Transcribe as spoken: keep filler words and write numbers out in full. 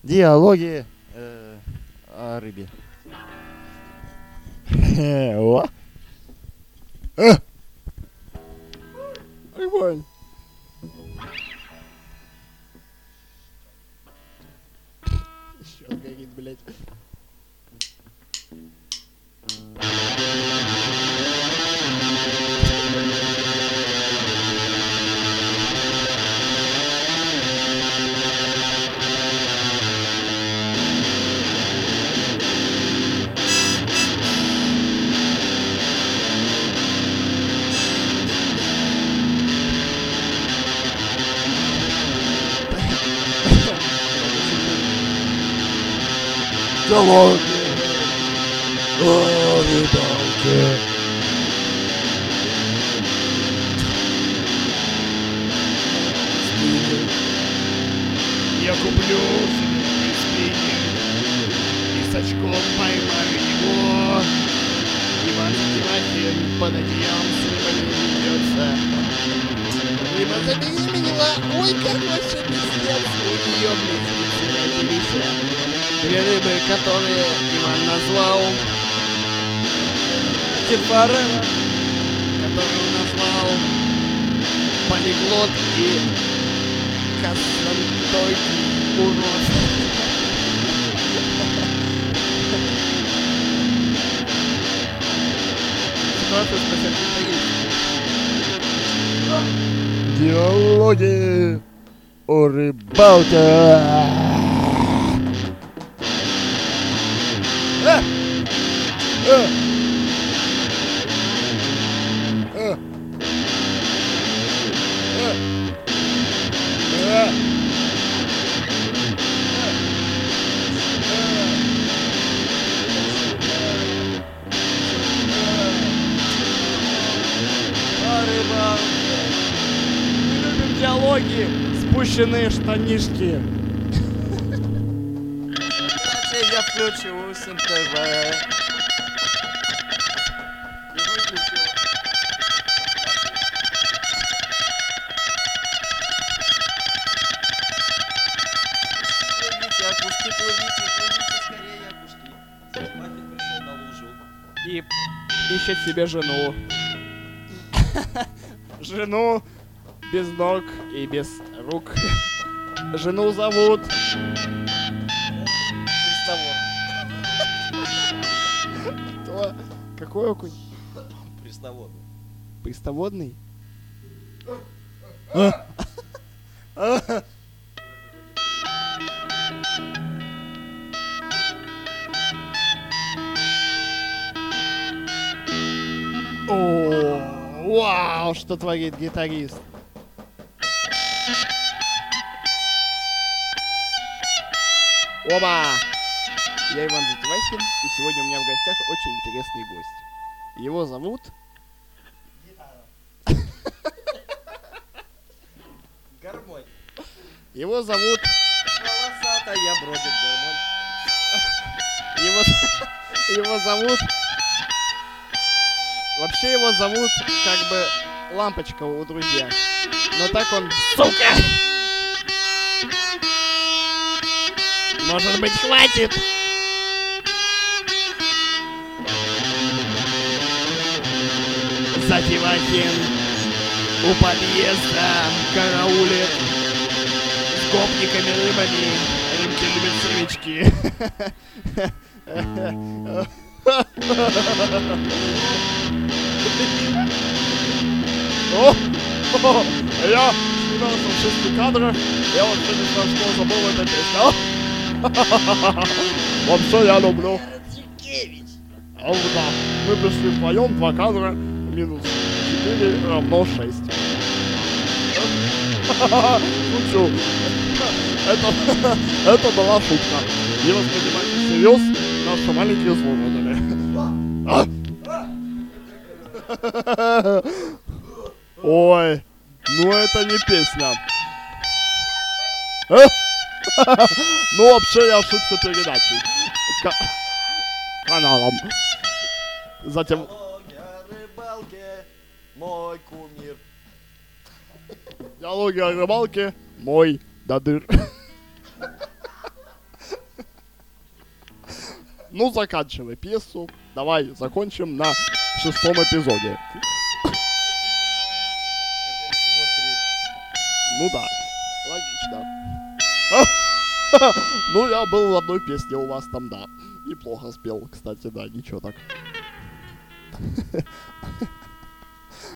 Диалоги э, о рыбе. О! Э! Иван! Еще горит, блядь. Диалоги о рыбалке. Я куплю себе спиннинг и с очком поймаю его. Иван Тимофеев под одеялом с рыбой ведется. Рыба забеременела. Ой, короче, пиздец. У нее, блядь, родились две рыбы, которые Иван назвал Кефарена, который он назвал Полиглот и Косантой урод. Ситуация спасет. Диалоги о рыбалке. Э! Э! Э! Э! О рыбалке. Мы любим диалоги, спущенные штанишки. Я включу СМ ТВ. Не выключил. Плывите, окушки, плывите, плывите скорее, окушки. Заниматель пришел на лужу. И ищет себе жену. Жену без ног и без рук. Жену зовут Кто? Какой окунь? Пресноводный. Престоводный? А? А? О, вау, что творит гитарист. Оба! Я Иван Затевахин, и сегодня у меня в гостях очень интересный гость. Его зовут... Гармонь. Его зовут... Волосатая бродит гармонь. Его... Его зовут... Вообще его зовут, как бы, Лампочка у друзья. Но так он... Сука! Может быть, хватит? Затевахин у подъезда караулит с гопниками-рыбами. Рыбки любят сырочки. О, о, я снимался в шести кадрах. Я вот не знаю, что забыл эта песня. Вообще я люблю. А, да, мы пришли вдвоем, два кадра, минус четыре равно шесть. Шучу. Это, это была шутка. Не воспринимайте всерьез, наши маленькие слушатели. Ой, ну это не песня. Ну вообще я ошибся передачей. Ка- каналом. Затем... Диалоги о рыбалке, мой кумир. Диалоги о рыбалке, мой додыр. Ну, заканчивай пьесу. Давай закончим на шестом эпизоде. Это всего три. Ну да, логично. Ну, я был в одной песне у вас там, да. Неплохо спел, кстати, да, ничего так.